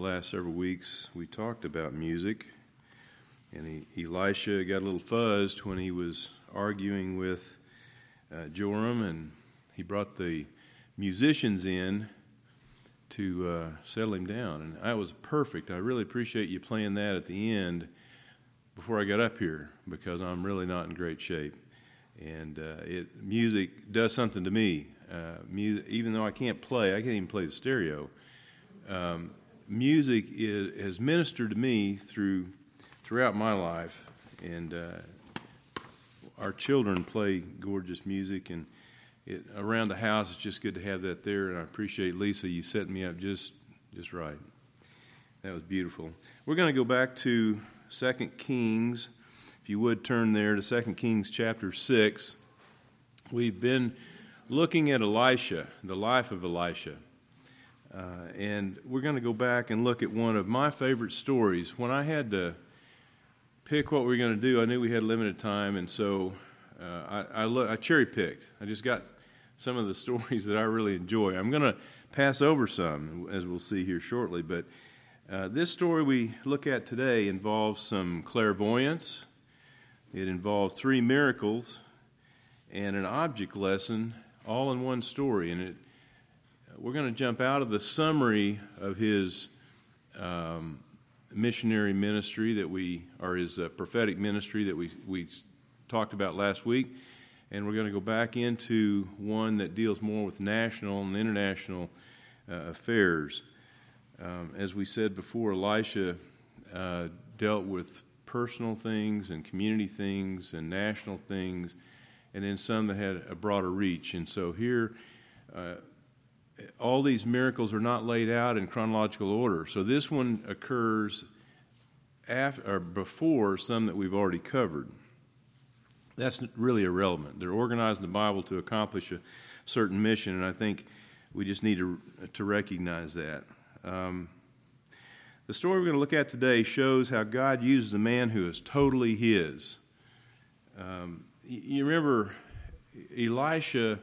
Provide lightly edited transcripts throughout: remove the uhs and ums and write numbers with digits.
last several weeks we talked about music, and Elisha got a little fuzzed when he was arguing with Joram, and he brought the musicians in to settle him down, and that was perfect. I really appreciate you playing that at the end before I got up here, because I'm really not in great shape, and music does something to me. Music, even though I can't even play the stereo. Music has ministered to me throughout my life, and our children play gorgeous music, and around the house it's just good to have that there. And I appreciate Lisa, you setting me up just right. That was beautiful. We're going to go back to 2 Kings. If you would turn there to 2 Kings chapter 6. We've been looking at Elisha, the life of Elisha. And we're going to go back and look at one of my favorite stories. When I had to pick what we were going to do, I knew we had limited time, and so I cherry-picked. I just got some of the stories that I really enjoy. I'm going to pass over some, as we'll see here shortly, but this story we look at today involves some clairvoyance. It involves 3 miracles and an object lesson, all in one story. And we're going to jump out of the summary of his missionary ministry or his prophetic ministry that we talked about last week, and we're going to go back into one that deals more with national and international affairs. As we said before, Elisha dealt with personal things and community things and national things, and then some that had a broader reach. And so here, all these miracles are not laid out in chronological order. So this one occurs after or before some that we've already covered. That's really irrelevant. They're organized in the Bible to accomplish a certain mission, and I think we just need to recognize that. The story we're going to look at today shows how God uses a man who is totally His. You remember Elisha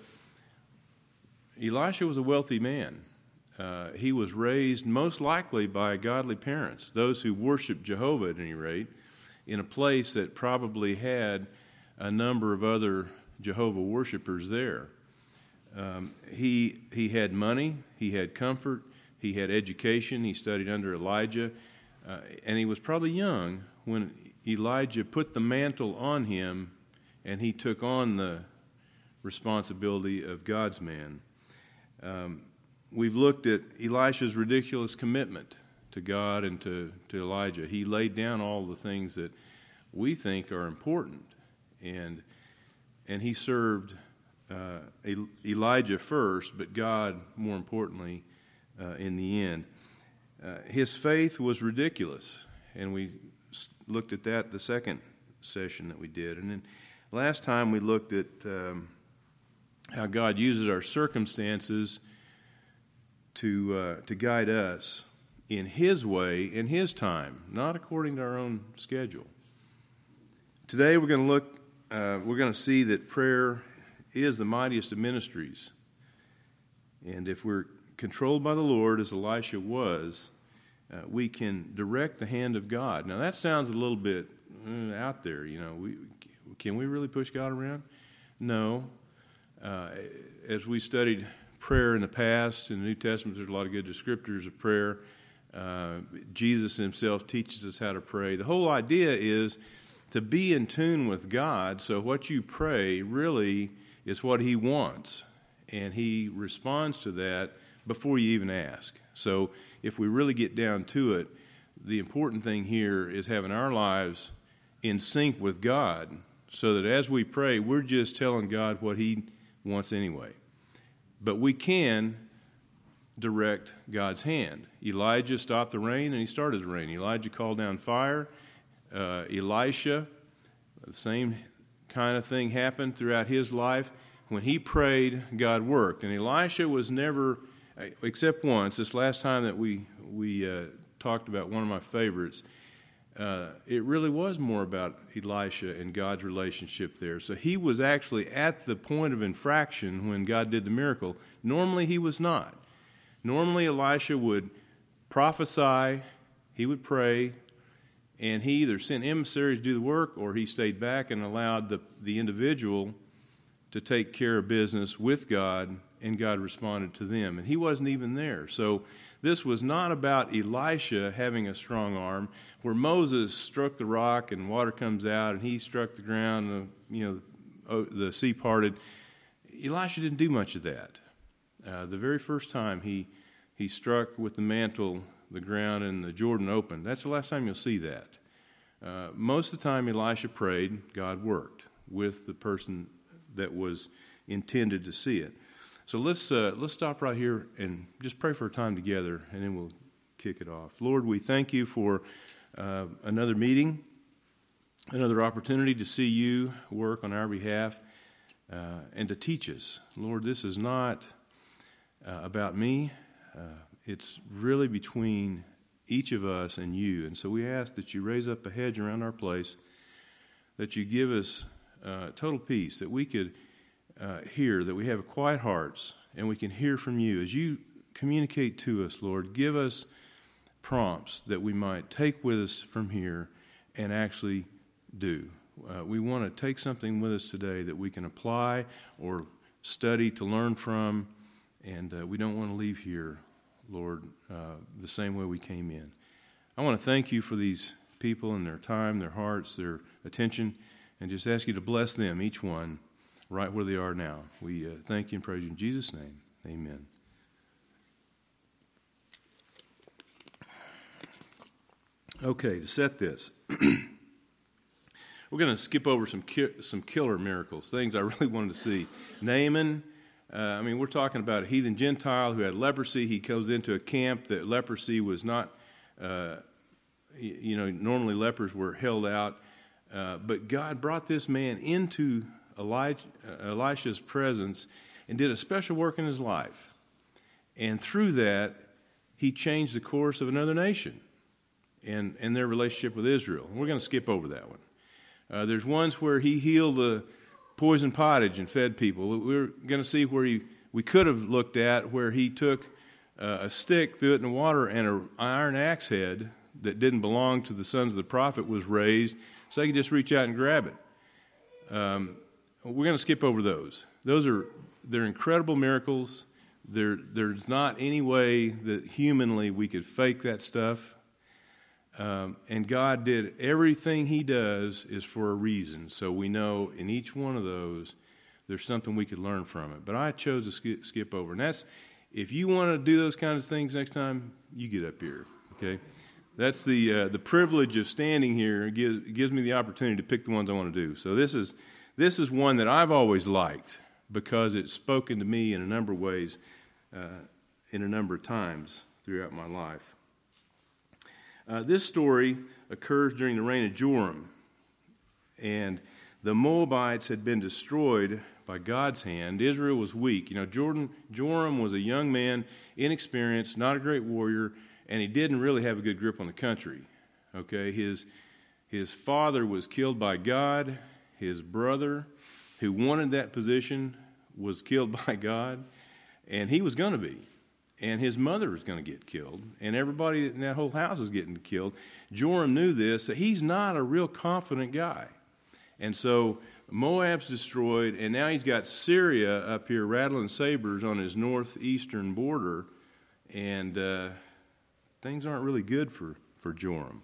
was a wealthy man. He was raised most likely by godly parents, those who worshiped Jehovah at any rate, in a place that probably had a number of other Jehovah worshipers there. He had money, he had comfort, he had education, he studied under Elijah, and he was probably young when Elijah put the mantle on him and he took on the responsibility of God's man. We've looked at Elisha's ridiculous commitment to God and to Elijah. He laid down all the things that we think are important, and he served Elijah first, but God more importantly in the end. His faith was ridiculous, and we looked at that the second session that we did. And then last time we looked at how God uses our circumstances to guide us in His way, in His time, not according to our own schedule. Today we're going to see that prayer is the mightiest of ministries. And if we're controlled by the Lord, as Elisha was, we can direct the hand of God. Now that sounds a little bit out there, can we really push God around? No. As we studied prayer in the past, in the New Testament, there's a lot of good descriptors of prayer. Jesus Himself teaches us how to pray. The whole idea is to be in tune with God, so what you pray really is what He wants, and He responds to that before you even ask. So if we really get down to it, the important thing here is having our lives in sync with God, so that as we pray, we're just telling God what He wants anyway. But we can direct God's hand. Elijah stopped the rain, and he started the rain. Elijah called down fire. Elisha, the same kind of thing happened throughout his life. When he prayed, God worked. And Elisha was never, except once, this last time that we talked about one of my favorites, it really was more about Elisha and God's relationship there. So he was actually at the point of infraction when God did the miracle. Normally he was not. Normally Elisha would prophesy, he would pray, and he either sent emissaries to do the work or he stayed back and allowed the individual to take care of business with God, and God responded to them. And he wasn't even there. So this was not about Elisha having a strong arm, where Moses struck the rock and water comes out, and he struck the ground, and the sea parted. Elisha didn't do much of that. The very first time he struck with the mantle the ground and the Jordan opened. That's the last time you'll see that. Most of the time Elisha prayed, God worked with the person that was intended to see it. So let's stop right here and just pray for a time together, and then we'll kick it off. Lord, we thank you for another meeting, another opportunity to see you work on our behalf and to teach us. Lord, this is not about me. It's really between each of us and you. And so we ask that you raise up a hedge around our place, that you give us total peace, that we could hear, that we have quiet hearts, and we can hear from you. As you communicate to us, Lord, give us prompts that we might take with us from here and actually do. We want to take something with us today that we can apply or study to learn from, and we don't want to leave here, Lord, the same way we came in. I want to thank you for these people and their time, their hearts, their attention, and just ask you to bless them, each one, right where they are now. We thank you and praise you in Jesus' name. Amen. Okay, to set this, we're going to skip over some killer miracles, things I really wanted to see. Naaman, we're talking about a heathen Gentile who had leprosy. He goes into a camp that leprosy was not, normally lepers were held out. But God brought this man into Elisha's presence and did a special work in his life. And through that, he changed the course of another nation and their relationship with Israel. And we're going to skip over that one. There's ones where he healed the poison pottage and fed people. We're going to see where we could have looked at where he took a stick, threw it in the water, and an iron axe head that didn't belong to the sons of the prophet was raised so they could just reach out and grab it. We're going to skip over those. They're incredible miracles. There's not any way that humanly we could fake that stuff. And God did everything he does is for a reason. So we know in each one of those, there's something we could learn from it. But I chose to skip over. And that's, if you want to do those kinds of things next time, you get up here, okay? That's the privilege of standing here. It gives me the opportunity to pick the ones I want to do. So this is one that I've always liked because it's spoken to me in a number of ways, in a number of times throughout my life. This story occurs during the reign of Joram, and the Moabites had been destroyed by God's hand. Israel was weak. Joram was a young man, inexperienced, not a great warrior, and he didn't really have a good grip on the country. Okay, his father was killed by God. His brother, who wanted that position, was killed by God, and he was going to be. And his mother was going to get killed, and everybody in that whole house is getting killed. Joram knew this, that he's not a real confident guy. And so Moab's destroyed, and now he's got Syria up here rattling sabers on his northeastern border, and things aren't really good for Joram.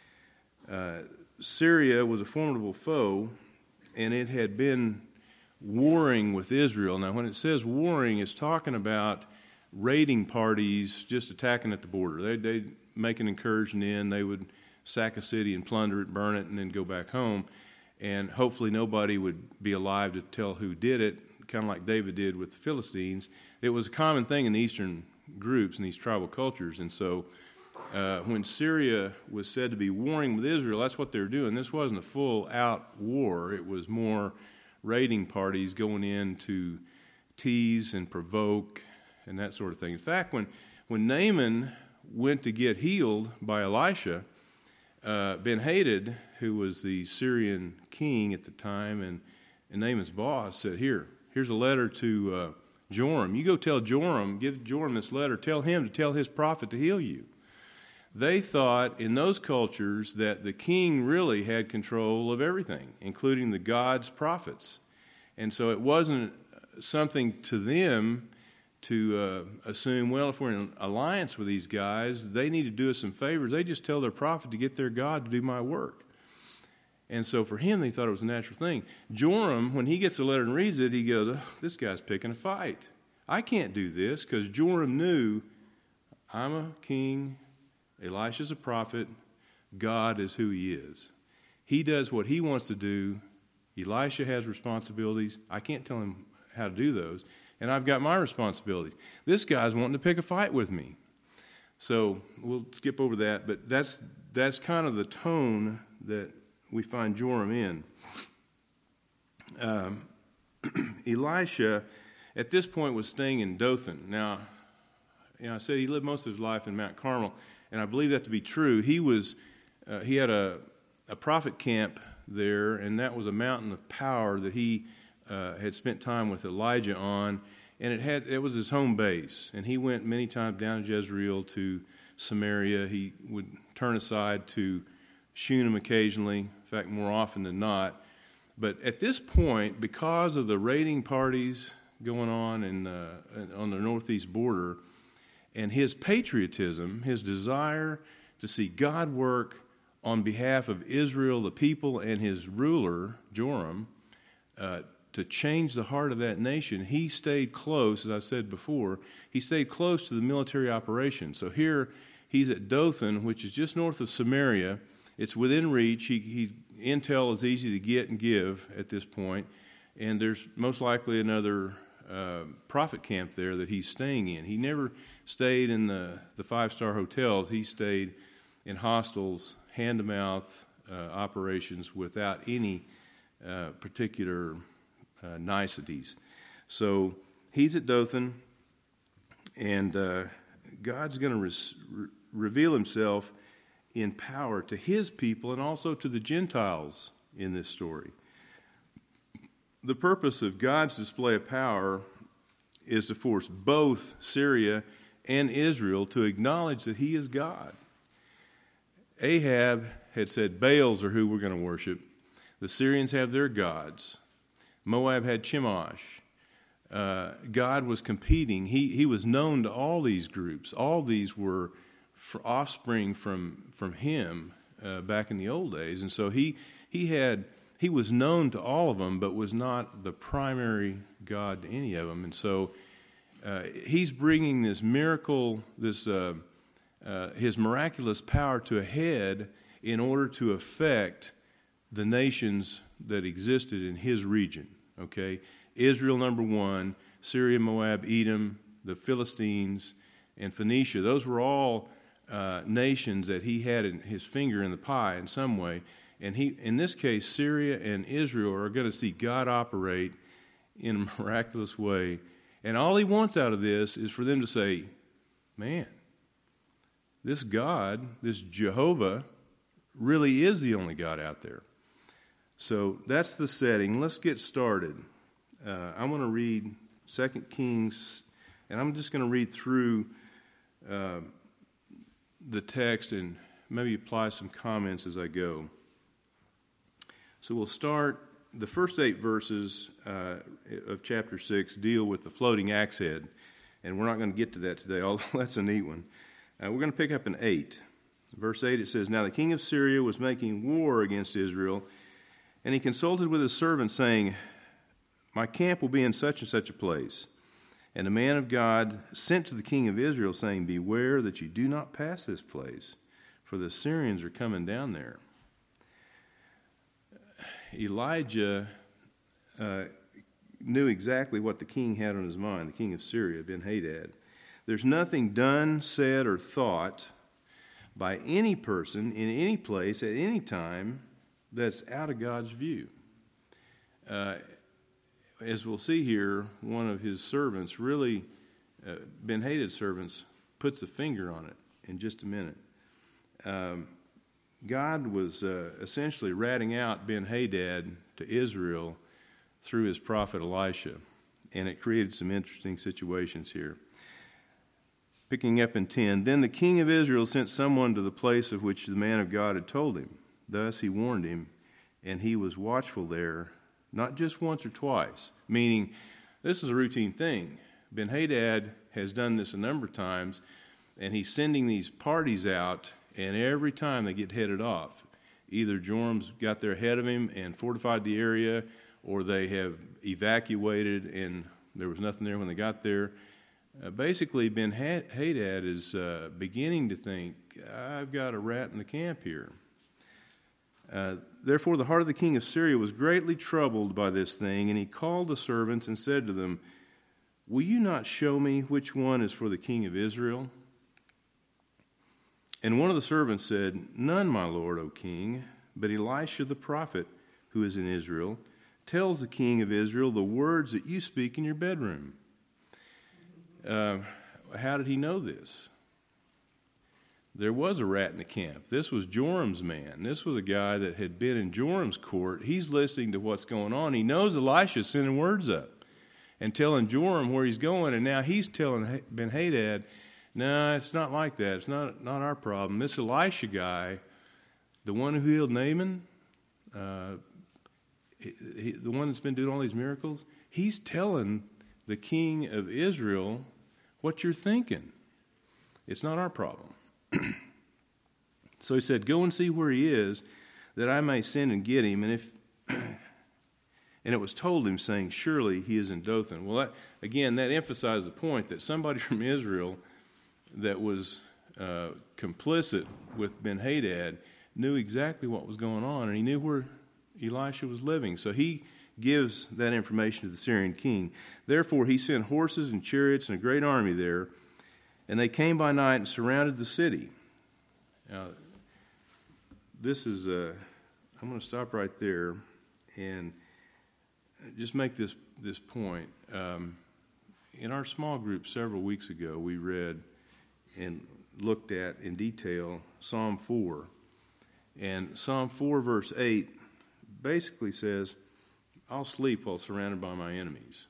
Syria was a formidable foe, and it had been warring with Israel. Now, when it says warring, it's talking about raiding parties just attacking at the border. They'd make an incursion in, they would sack a city and plunder it, burn it, and then go back home. And hopefully nobody would be alive to tell who did it, kind of like David did with the Philistines. It was a common thing in the eastern groups and these tribal cultures. And so when Syria was said to be warring with Israel, that's what they were doing. This wasn't a full-out war. It was more raiding parties going in to tease and provoke and that sort of thing. In fact, when Naaman went to get healed by Elisha, Ben-Hadad, who was the Syrian king at the time, and Naaman's boss, said, here's a letter to Joram. You go tell Joram, give Joram this letter, tell him to tell his prophet to heal you. They thought in those cultures that the king really had control of everything, including the God's prophets. And so it wasn't something to them to assume, well, if we're in alliance with these guys, they need to do us some favors. They just tell their prophet to get their God to do my work. And so for him, they thought it was a natural thing. Joram, when he gets the letter and reads it, he goes, oh, this guy's picking a fight. I can't do this, because Joram knew, I'm a king, Elisha's a prophet, God is who he is. He does what he wants to do. Elisha has responsibilities. I can't tell him how to do those. And I've got my responsibilities. This guy's wanting to pick a fight with me. So we'll skip over that, but that's kind of the tone that we find Joram in. Elisha, at this point, was staying in Dothan. Now, I said he lived most of his life in Mount Carmel, and I believe that to be true. He had a prophet camp there, and that was a mountain of power that he had spent time with Elijah on, and it was his home base. And he went many times down to Jezreel, to Samaria. He would turn aside to Shunem occasionally, in fact, more often than not. But at this point, because of the raiding parties going on on the northeast border, and his patriotism, his desire to see God work on behalf of Israel, the people, and his ruler, Joram, to change the heart of that nation, he stayed close, as I said before, he stayed close to the military operation. So here he's at Dothan, which is just north of Samaria. It's within reach. Intel is easy to get and give at this point, and there's most likely another prophet camp there that he's staying in. He never stayed in the five-star hotels. He stayed in hostels, hand-to-mouth operations without any particular niceties. So he's at Dothan, and God's going to reveal himself in power to his people and also to the Gentiles in this story. The purpose of God's display of power is to force both Syria and Israel to acknowledge that he is God. Ahab had said Baals are who we're going to worship. The Syrians have their gods. Moab had Chemosh. God was competing. He was known to all these groups. All these were offspring from him back in the old days. And so he was known to all of them, but was not the primary God to any of them. And so he's bringing this miracle, his miraculous power to a head in order to affect the nations that existed in his region. Okay, Israel number one, Syria, Moab, Edom, the Philistines, and Phoenicia. Those were all nations that he had his finger in the pie in some way. And in this case, Syria and Israel are going to see God operate in a miraculous way. And all he wants out of this is for them to say, man, this God, this Jehovah, really is the only God out there. So that's the setting. Let's get started. I want to read 2 Kings, and I'm just going to read through the text and maybe apply some comments as I go. So we'll start, the first 8 verses of chapter 6 deal with the floating axe head, and we're not going to get to that today, although that's a neat one. We're going to pick up in 8. Verse 8, it says, Now the king of Syria was making war against Israel, and he consulted with his servants, saying, My camp will be in such and such a place. And the man of God sent to the king of Israel, saying, Beware that you do not pass this place, for the Syrians are coming down there. Elijah knew exactly what the king had on his mind, the king of Syria, Ben-Hadad. There's nothing done, said, or thought by any person in any place at any time that's out of God's view. As we'll see here, one of his servants, really, Ben-Hadad's servants, puts a finger on it in just a minute. God was essentially ratting out Ben-Hadad to Israel through his prophet Elisha, and it created some interesting situations here. picking up in 10, then the king of Israel sent someone to the place of which the man of God had told him. Thus he warned him, and he was watchful there, not just once or twice, meaning this is a routine thing. Ben-Hadad has done this a number of times, and he's sending these parties out, and every time they get headed off, either Joram's got there ahead of him and fortified the area, or they have evacuated and there was nothing there when they got there. Basically, Ben-Hadad is beginning to think, I've got a rat in the camp here. Therefore, the heart of the king of Syria was greatly troubled by this thing, and he called the servants and said to them, will you not show me which one is for the king of Israel? And one of the servants said, none, my lord, O king, but Elisha the prophet, who is in Israel, tells the king of Israel the words that you speak in your bedroom. How did he know this? There was a rat in the camp. This was Joram's man. This was a guy that had been in Joram's court. He's listening to what's going on. He knows Elisha's sending words up and telling Joram where he's going, and now he's telling Ben-Hadad, no, it's not like that. It's not our problem. This Elisha guy, the one who healed Naaman, the one that's been doing all these miracles, he's telling the king of Israel what you're thinking. It's not our problem. So he said, go and see where he is, that I may send and get him. And it was told him, saying, surely he is in Dothan. Well, that emphasized the point that somebody from Israel that was complicit with Ben-Hadad knew exactly what was going on, and he knew where Elisha was living. So he gives that information to the Syrian king. Therefore he sent horses and chariots and a great army there, and they came by night and surrounded the city. Now, this is, I'm going to stop right there and just make this point. In our small group several weeks ago, we read and looked at in detail Psalm 4. And Psalm 4 verse 8 basically says, I'll sleep while surrounded by my enemies.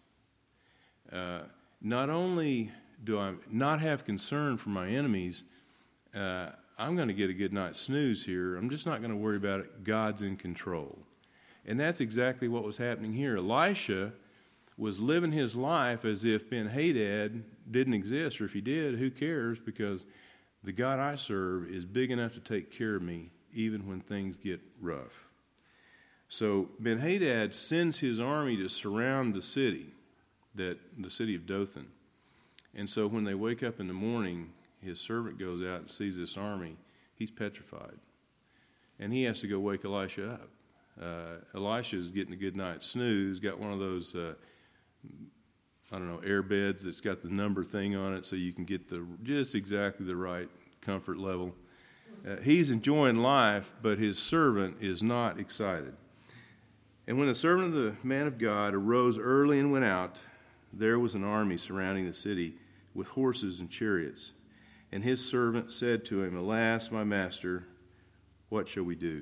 Not only do I not have concern for my enemies, I'm going to get a good night's snooze here. I'm just not going to worry about it. God's in control. And that's exactly what was happening here. Elisha was living his life as if Ben-Hadad didn't exist, or if he did, who cares, because the God I serve is big enough to take care of me even when things get rough. So Ben-Hadad sends his army to surround the city of Dothan. And so when they wake up in the morning, his servant goes out and sees this army. He's petrified. And he has to go wake Elisha up. Elisha's getting a good night's snooze, got one of those, air beds that's got the number thing on it so you can get just exactly the right comfort level. He's enjoying life, but his servant is not excited. And when the servant of the man of God arose early and went out, there was an army surrounding the city with horses and chariots. And his servant said to him, alas, my master, what shall we do?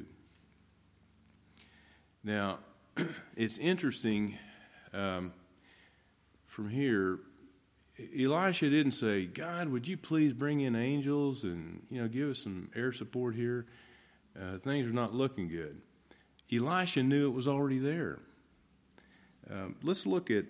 Now, it's interesting from here, Elisha didn't say, God, would you please bring in angels and, give us some air support here? Things are not looking good. Elisha knew it was already there. Let's look at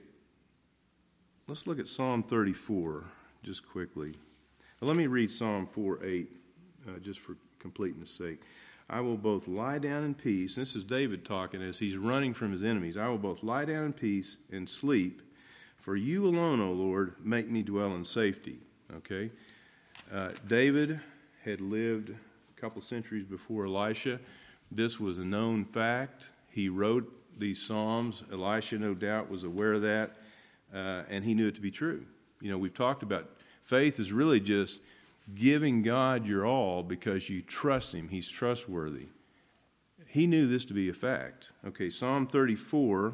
Psalm 34 just quickly. Let me read Psalm 4:8 just for completeness' sake. I will both lie down in peace. And this is David talking as he's running from his enemies. I will both lie down in peace and sleep. For you alone, O Lord, make me dwell in safety. Okay? David had lived a couple centuries before Elisha. This was a known fact. He wrote these Psalms. Elisha, no doubt, was aware of that, and he knew it to be true. We've talked about faith is really just giving God your all because you trust him. He's trustworthy. He knew this to be a fact. Okay, Psalm 34.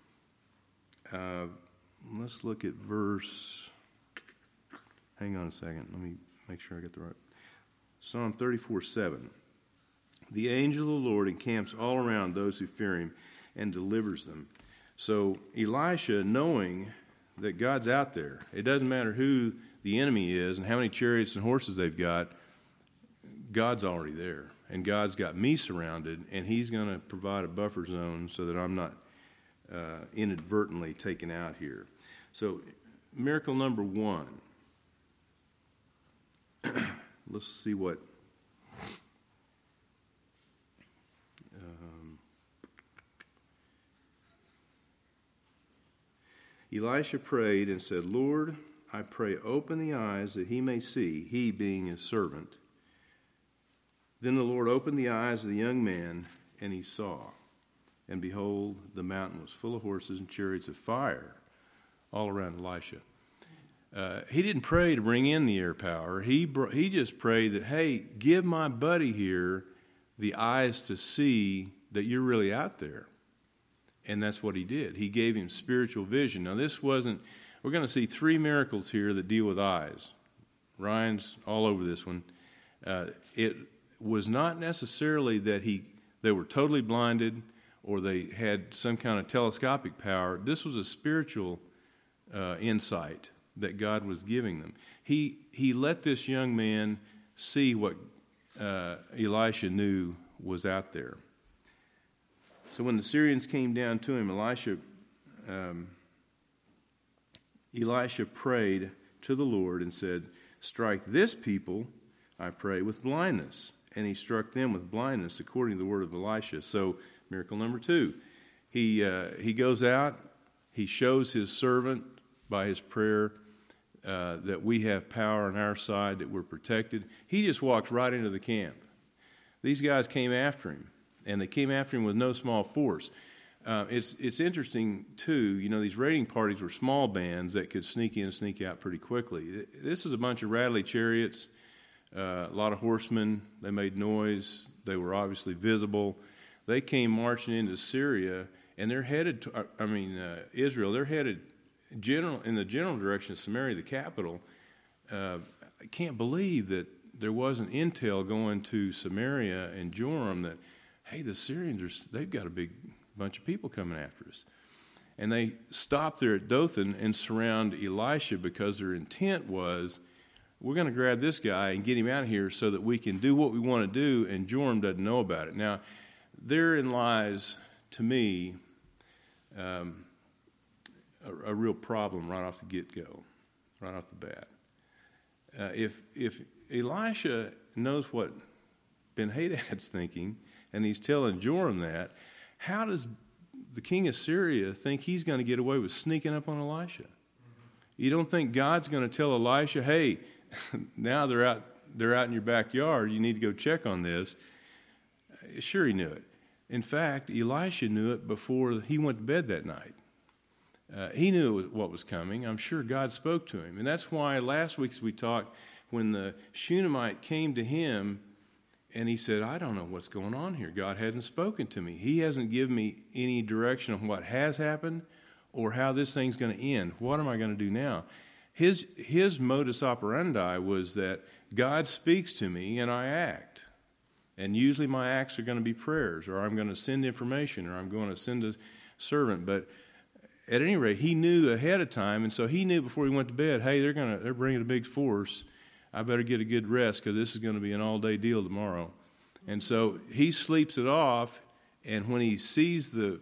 Let's look at verse. Hang on a second. Let me make sure I get the right. Psalm 34:7. The angel of the Lord encamps all around those who fear him and delivers them. So Elisha, knowing that God's out there, it doesn't matter who the enemy is and how many chariots and horses they've got, God's already there. And God's got me surrounded, and he's going to provide a buffer zone so that I'm not inadvertently taken out here. So miracle number 1. Let's see what... Elisha prayed and said, Lord, I pray, open the eyes that he may see, he being his servant. Then the Lord opened the eyes of the young man, and he saw. And behold, the mountain was full of horses and chariots of fire all around Elisha. He didn't pray to bring in the air power. He just prayed that, hey, give my buddy here the eyes to see that you're really out there. And that's what he did. He gave him spiritual vision. Now, we're going to see 3 miracles here that deal with eyes. Ryan's all over this one. It was not necessarily that they were totally blinded or they had some kind of telescopic power. This was a spiritual insight that God was giving them. He let this young man see what Elisha knew was out there. So when the Syrians came down to him, Elisha prayed to the Lord and said, strike this people, I pray, with blindness. And he struck them with blindness according to the word of Elisha. So miracle number 2, he goes out, he shows his servant by his prayer that we have power on our side, that we're protected. He just walked right into the camp. These guys came after him, and they came after him with no small force. It's interesting, too, these raiding parties were small bands that could sneak in and sneak out pretty quickly. This is a bunch of rattly chariots, a lot of horsemen. They made noise. They were obviously visible. They came marching into Syria, and they're headed to, Israel, they're headed in the general direction of Samaria, the capital. I can't believe that there wasn't intel going to Samaria and Joram that, hey, the Syrians, they've got a big bunch of people coming after us. And they stop there at Dothan and surround Elisha because their intent was, we're going to grab this guy and get him out of here so that we can do what we want to do, and Joram doesn't know about it. Now, therein lies, to me, a real problem right off the get-go, right off the bat. If Elisha knows what Ben-Hadad's thinking, and he's telling Joram that, how does the king of Syria think he's going to get away with sneaking up on Elisha? You don't think God's going to tell Elisha, hey, now they're out in your backyard, you need to go check on this? Sure, he knew it. In fact, Elisha knew it before he went to bed that night. He knew what was coming. I'm sure God spoke to him. And that's why last week as we talked, when the Shunammite came to him and he said, I don't know what's going on here. God hasn't spoken to me. He hasn't given me any direction on what has happened or how this thing's going to end. What am I going to do now? His modus operandi was that God speaks to me and I act. And usually my acts are going to be prayers, or I'm going to send information, or I'm going to send a servant. But at any rate, he knew ahead of time, and so he knew before he went to bed, hey, they're bringing a big force. I better get a good rest because this is going to be an all-day deal tomorrow. And so he sleeps it off, and when he sees the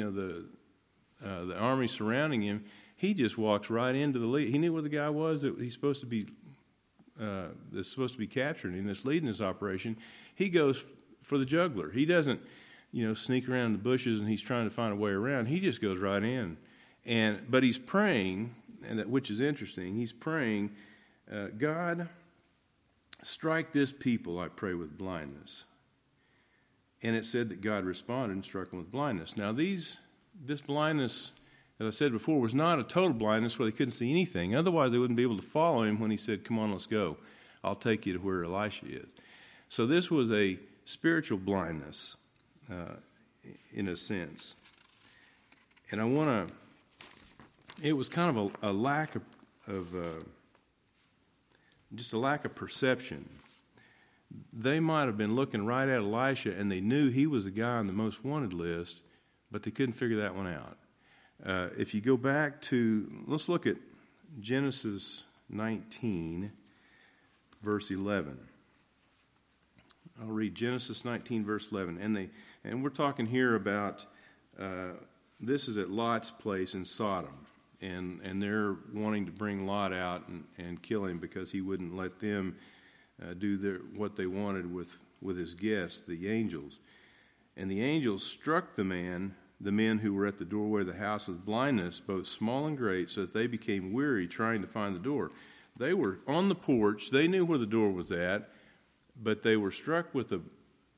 army surrounding him, he just walks right into the lead. He knew where the guy was that he's supposed to be that's supposed to be captured in this leading this operation. He goes for the jugular. He doesn't, sneak around the bushes and he's trying to find a way around. He just goes right in. But he's praying, which is interesting. He's praying, God, strike this people, I pray, with blindness. And it said that God responded and struck them with blindness. Now, this blindness, as I said before, was not a total blindness where they couldn't see anything. Otherwise, they wouldn't be able to follow him when he said, come on, let's go. I'll take you to where Elisha is. So this was a spiritual blindness, in a sense. And it was kind of a lack of just a lack of perception. They might have been looking right at Elisha, and they knew he was the guy on the most wanted list, but they couldn't figure that one out. If you go back to, let's look at Genesis 19, verse 11. I'll read Genesis 19, verse 11. And we're talking here about, this is at Lot's place in Sodom. And they're wanting to bring Lot out and kill him because he wouldn't let them do what they wanted with his guests, the angels. And the angels struck the men who were at the doorway of the house with blindness, both small and great, so that they became weary trying to find the door. They were on the porch. They knew where the door was at, but they were struck with a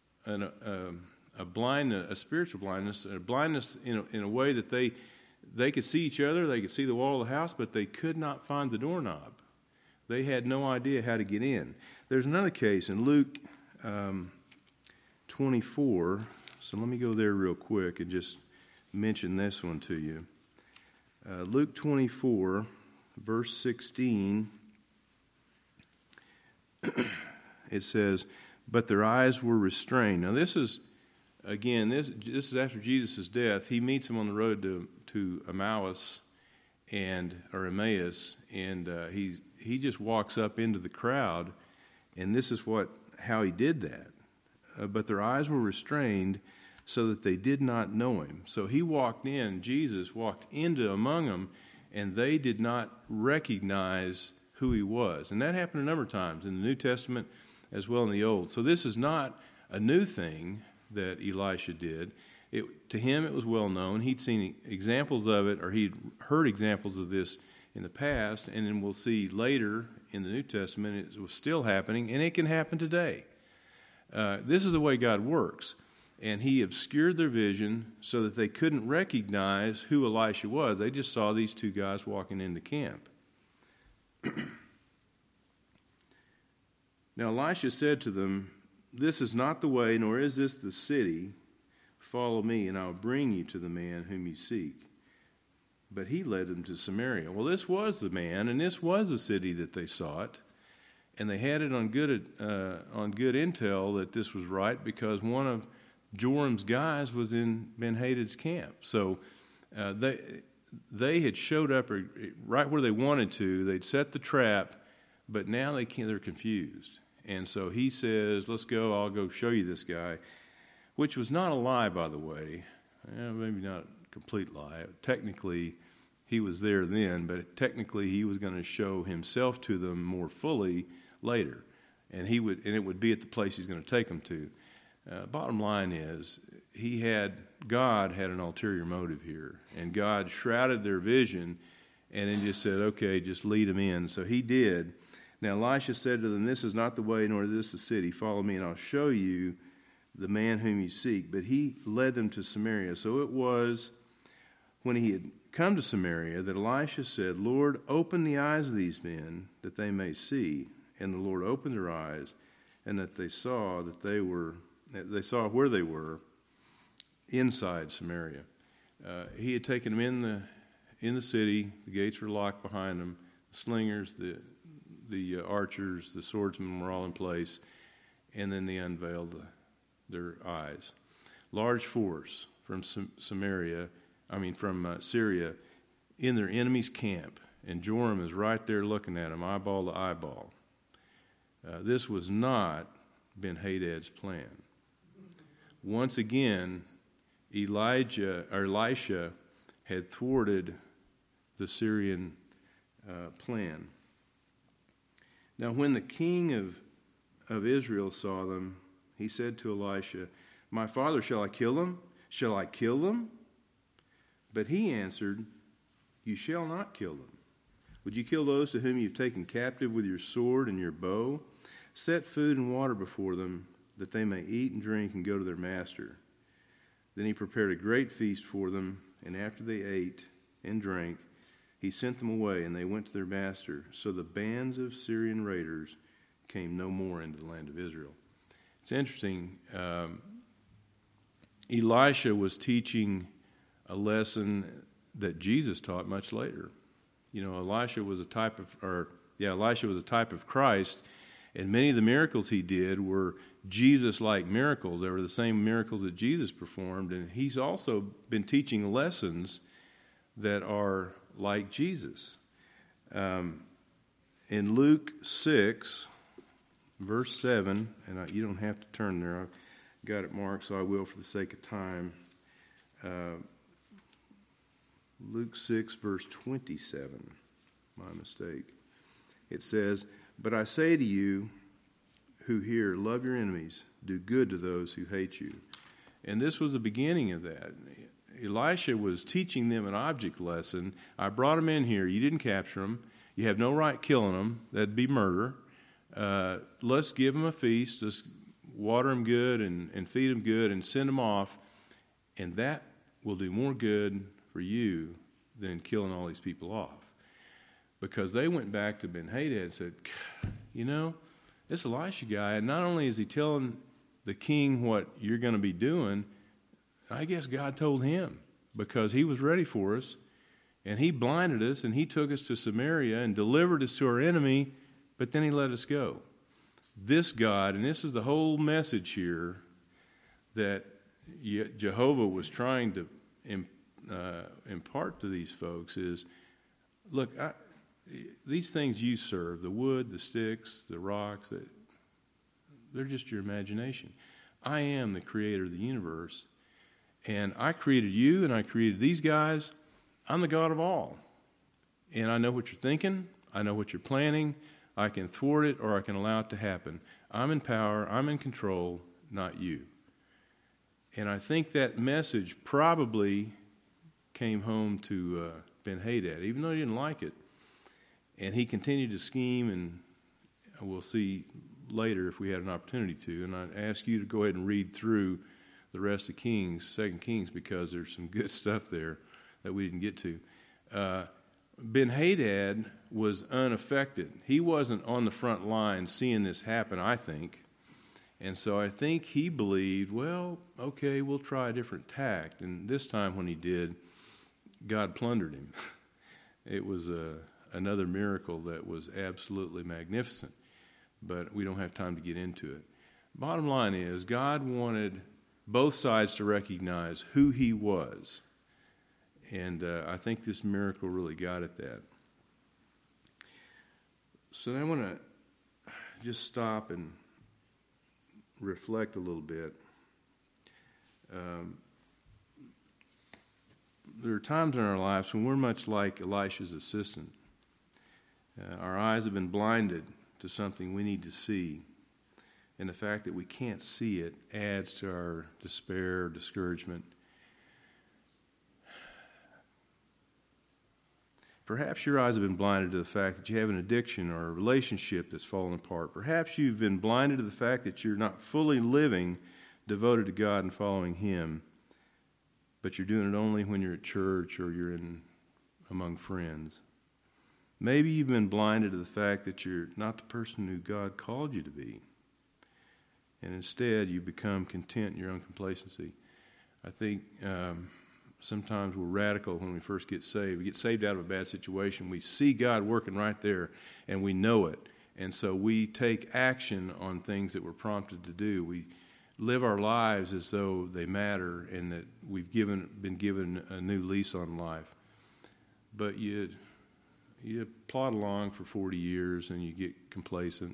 spiritual blindness, a blindness in a way that they could see each other, they could see the wall of the house, but they could not find the doorknob. They had no idea how to get in. There's another case in Luke 24, so let me go there real quick and just mention this one to you. Luke 24, verse 16, it says, "But their eyes were restrained." Now this is, again, this is after Jesus' death. He meets them on the road to Emmaus, and he just walks up into the crowd, and this is how he did that. But their eyes were restrained so that they did not know him. So Jesus walked into among them, and they did not recognize who he was. And that happened a number of times in the New Testament as well in the Old. So this is not a new thing that Elisha did. To him it was well known. He'd seen examples of it, or he'd heard examples of this in the past, and then we'll see later in the New Testament it was still happening, and it can happen today. This is the way God works. And he obscured their vision so that they couldn't recognize who Elisha was. They just saw these two guys walking into camp. Now Elisha said to them, "This is not the way, nor is this the city. Follow me, and I'll bring you to the man whom you seek." But he led them to Samaria. Well, this was the man, and this was the city that they sought. And they had it on good intel that this was right, because one of Joram's guys was in Ben-Hadad's camp. So they had showed up right where they wanted to. They'd set the trap, but now they're confused. And so he says, "Let's go. I'll go show you this guy," which was not a lie, by the way. Maybe not a complete lie. Technically, he was there then, but technically he was going to show himself to them more fully later, and it would be at the place he's going to take them to. Bottom line is, God had an ulterior motive here, and God shrouded their vision, and then just said, "Okay, just lead them in." So he did. Now Elisha said to them, "This is not the way, nor is this the city. Follow me, and I'll show you the man whom you seek." But he led them to Samaria. So it was when he had come to Samaria that Elisha said, "Lord, open the eyes of these men that they may see." And the Lord opened their eyes, and that they saw where they were inside Samaria. He had taken them in the city. The gates were locked behind them. The slingers, the archers, the swordsmen were all in place, and then they unveiled their eyes. Large force from Syria in their enemy's camp, and Joram is right there looking at them, eyeball to eyeball. This was not Ben-Hadad's plan. Once again, Elisha had thwarted the Syrian plan. Now, when the king of Israel saw them, he said to Elisha, "My father, shall I kill them? Shall I kill them?" But he answered, "You shall not kill them. Would you kill those to whom you've taken captive with your sword and your bow? Set food and water before them, that they may eat and drink and go to their master." Then he prepared a great feast for them, and after they ate and drank, he sent them away, and they went to their master. So the bands of Syrian raiders came no more into the land of Israel. It's interesting. Elisha was teaching a lesson that Jesus taught much later. You know, Elisha was a type of Christ, and many of the miracles he did were Jesus-like miracles. They were the same miracles that Jesus performed, and he's also been teaching lessons that are like Jesus. In Luke 6, verse 7, and you don't have to turn there. I've got it marked, so I will for the sake of time. Luke 6, verse 27. My mistake. It says, "But I say to you who hear, love your enemies, do good to those who hate you." And this was the beginning of that. Elisha was teaching them an object lesson. I brought them in here. You didn't capture them. You have no right killing them. That'd be murder. Let's give them a feast. Let's water them good and feed them good and send them off. And that will do more good for you than killing all these people off. Because they went back to Ben-Hadad and said, you know, this Elisha guy, and not only is he telling the king what you're going to be doing, I guess God told him, because he was ready for us, and he blinded us, and he took us to Samaria and delivered us to our enemy, but then he let us go. This God, and this is the whole message here that Jehovah was trying to impart to these folks is, look, these things you serve, the wood, the sticks, the rocks, they're just your imagination. I am the creator of the universe, and I created you, and I created these guys. I'm the God of all, and I know what you're thinking. I know what you're planning. I can thwart it, or I can allow it to happen. I'm in power. I'm in control, not you. And I think that message probably came home to Ben-Hadad, even though he didn't like it. And he continued to scheme, and we'll see later if we had an opportunity to. And I'd ask you to go ahead and read through the rest of Kings, 2 Kings, because there's some good stuff there that we didn't get to. Ben-Hadad was unaffected. He wasn't on the front line seeing this happen, I think. And so I think he believed, well, okay, we'll try a different tact. And this time when he did, God plundered him. It was another miracle that was absolutely magnificent, but we don't have time to get into it. Bottom line is, God wanted both sides to recognize who he was, and I think this miracle really got at that. So I want to just stop and reflect a little bit. There are times in our lives when we're much like Elisha's assistant. Our eyes have been blinded to something we need to see, and the fact that we can't see it adds to our despair, discouragement. Perhaps your eyes have been blinded to the fact that you have an addiction or a relationship that's fallen apart. Perhaps you've been blinded to the fact that you're not fully living devoted to God and following Him, but you're doing it only when you're at church or you're among friends. Maybe you've been blinded to the fact that you're not the person who God called you to be, and instead you become content in your own complacency. I think sometimes we're radical when we first get saved. We get saved out of a bad situation. We see God working right there, and we know it. And so we take action on things that we're prompted to do. We live our lives as though they matter and that we've been given a new lease on life. But you plod along for 40 years, and you get complacent,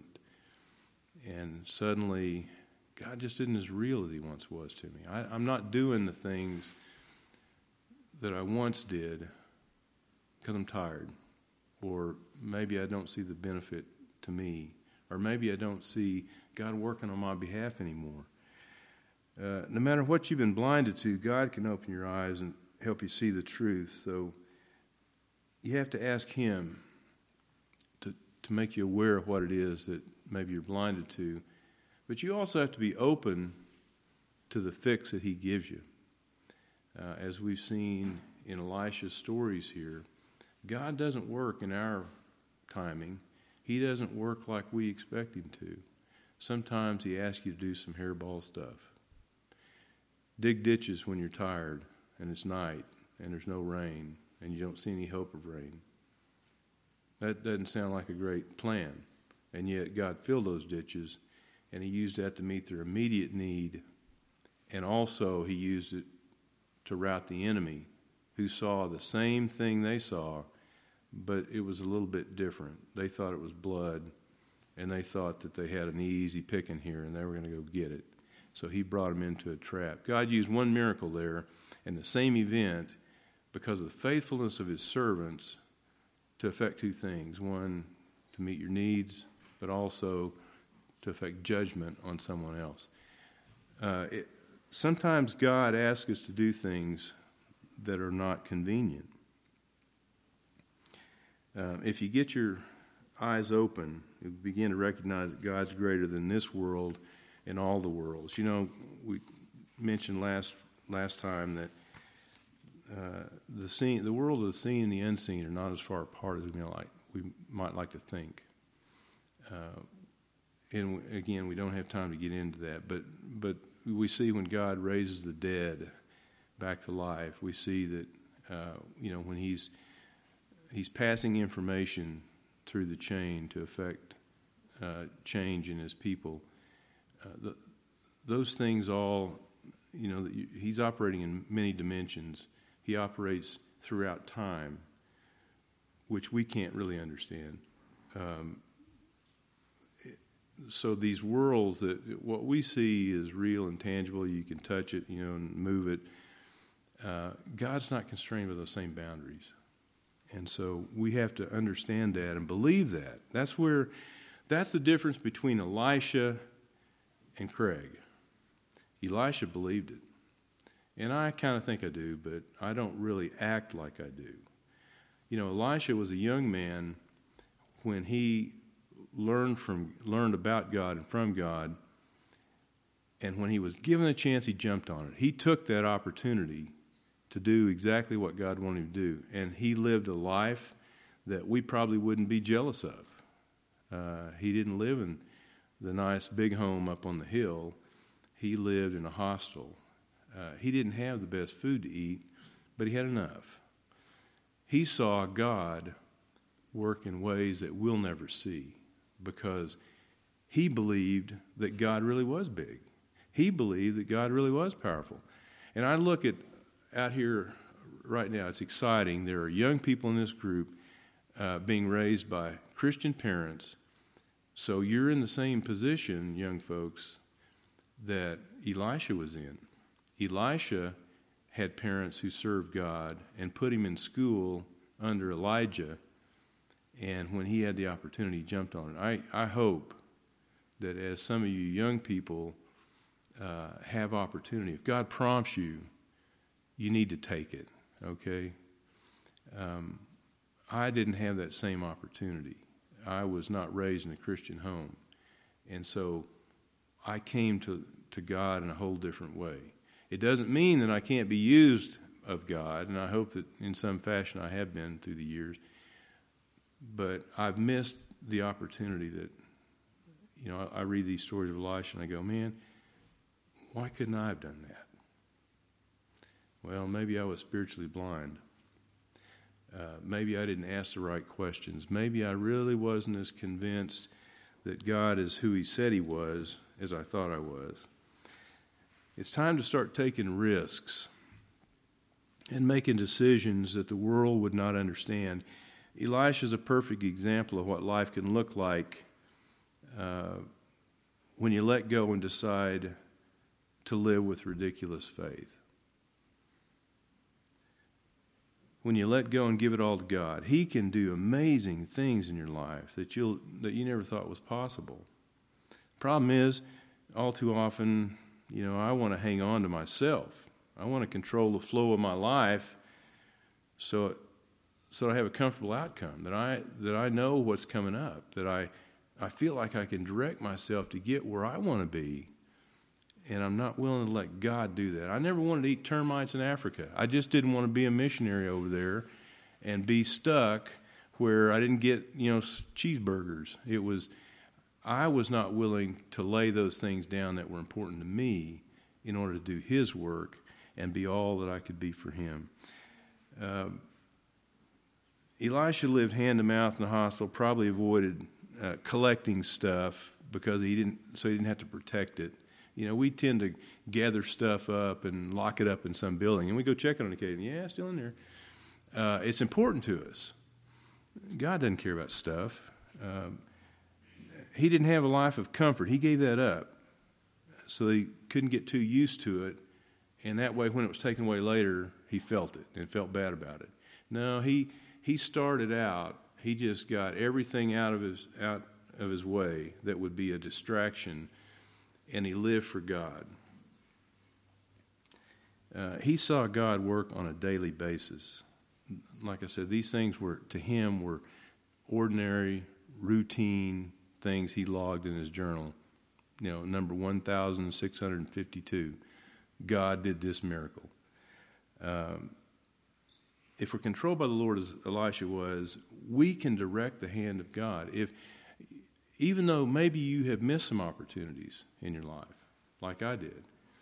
and suddenly God just isn't as real as He once was to me. I'm not doing the things that I once did because I'm tired, or maybe I don't see the benefit to me, or maybe I don't see God working on my behalf anymore. No matter what you've been blinded to, God can open your eyes and help you see the truth. So you have to ask Him to make you aware of what it is that maybe you're blinded to. But you also have to be open to the fix that He gives you. As we've seen in Elisha's stories here, God doesn't work in our timing. He doesn't work like we expect Him to. Sometimes He asks you to do some hairball stuff. Dig ditches when you're tired and it's night and there's no rain and you don't see any hope of rain. That doesn't sound like a great plan. And yet God filled those ditches, and He used that to meet their immediate need, and also He used it to rout the enemy who saw the same thing they saw, but it was a little bit different. They thought it was blood, and they thought that they had an easy picking here, and they were going to go get it. So he brought them into a trap. God used one miracle there, and the same event, because of the faithfulness of his servants, to affect two things. One, to meet your needs, but also to affect judgment on someone else. Sometimes God asks us to do things that are not convenient. If you get your eyes open, you begin to recognize that God's greater than this world and all the worlds. You know, we mentioned last time that the world of the seen and the unseen are not as far apart as we might like to think. And again, we don't have time to get into that, but we see when God raises the dead back to life, we see that when he's passing information through the chain to affect change in his people. Those things all, he's operating in many dimensions. He operates throughout time, which we can't really understand. So these worlds, what we see is real and tangible. You can touch it, and move it. God's not constrained by those same boundaries. And so we have to understand that and believe that. That's the difference between Elisha and Craig. Elisha believed it. And I kind of think I do, but I don't really act like I do. Elisha was a young man when he learned about God and from God, and when he was given a chance, he jumped on it. He took that opportunity to do exactly what God wanted him to do, and he lived a life that we probably wouldn't be jealous of. He didn't live in the nice big home up on the hill. He lived in a hostel. He didn't have the best food to eat, but he had enough. He saw God work in ways that we'll never see, because he believed that God really was big. He believed that God really was powerful. And I look out here right now, it's exciting. There are young people in this group being raised by Christian parents. So you're in the same position, young folks, that Elisha was in. Elisha had parents who served God and put him in school under Elijah. And when he had the opportunity, he jumped on it. I hope that as some of you young people have opportunity, if God prompts you, you need to take it, okay? I didn't have that same opportunity. I was not raised in a Christian home. And so I came to God in a whole different way. It doesn't mean that I can't be used of God, and I hope that in some fashion I have been through the years. But I've missed the opportunity that, I read these stories of Elisha and I go, man, why couldn't I have done that? Well, maybe I was spiritually blind. Maybe I didn't ask the right questions. Maybe I really wasn't as convinced that God is who he said he was as I thought I was. It's time to start taking risks and making decisions that the world would not understand. Elisha is a perfect example of what life can look like when you let go and decide to live with ridiculous faith. When you let go and give it all to God, he can do amazing things in your life that you never thought was possible. Problem is, all too often, I want to hang on to myself. I want to control the flow of my life so I have a comfortable outcome, that I know what's coming up, that I feel like I can direct myself to get where I want to be, and I'm not willing to let God do that. I never wanted to eat termites in Africa. I just didn't want to be a missionary over there and be stuck where I didn't get, cheeseburgers. I was not willing to lay those things down that were important to me in order to do his work and be all that I could be for him. Elisha lived hand to mouth in the hostel, probably avoided collecting stuff because he didn't have to protect it. We tend to gather stuff up and lock it up in some building, and we go check it on occasion. Yeah, it's still in there. It's important to us. God doesn't care about stuff. He didn't have a life of comfort. He gave that up so he couldn't get too used to it. And that way, when it was taken away later, he felt it and felt bad about it. No, he started out, he just got everything out of his way that would be a distraction, and he lived for God. He saw God work on a daily basis. Like I said, these things were, to him, were ordinary, routine things he logged in his journal. Number 1,652. God did this miracle. If we're controlled by the Lord as Elisha was, we can direct the hand of God. Even though maybe you have missed some opportunities in your life, like I did,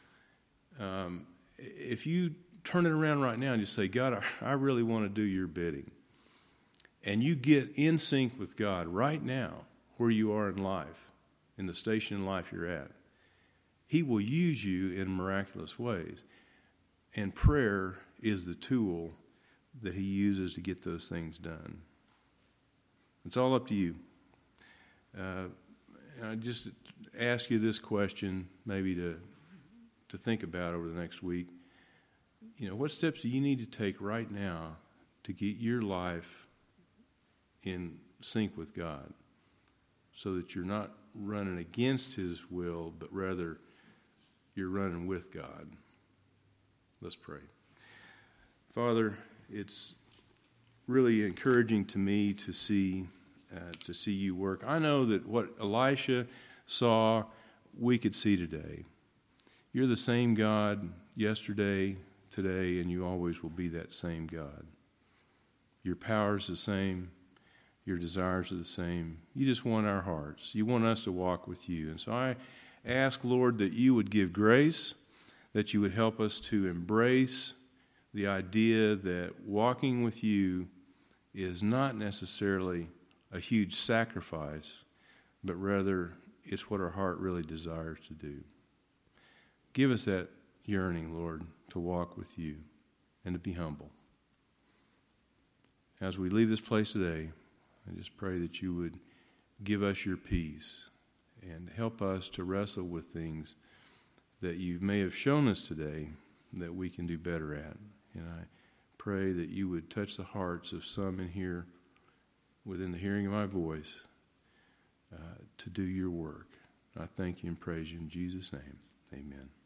if you turn it around right now and just say, God, I really want to do your bidding, and you get in sync with God right now where you are in life, in the station in life you're at, he will use you in miraculous ways. And prayer is the tool that he uses to get those things done. It's all up to you. I just ask you this question, maybe to think about over the next week. What steps do you need to take right now to get your life in sync with God so that you're not running against his will, but rather you're running with God? Let's pray. Father, it's really encouraging to me to see you work. I know that what Elisha saw, we could see today. You're the same God yesterday, today, and you always will be that same God. Your power is the same. Your desires are the same. You just want our hearts. You want us to walk with you. And so I ask, Lord, that you would give grace, that you would help us to embrace the idea that walking with you is not necessarily a huge sacrifice, but rather it's what our heart really desires to do. Give us that yearning, Lord, to walk with you and to be humble. As we leave this place today, I just pray that you would give us your peace and help us to wrestle with things that you may have shown us today that we can do better at. And I pray that you would touch the hearts of some in here within the hearing of my voice to do your work. I thank you and praise you in Jesus' name. Amen.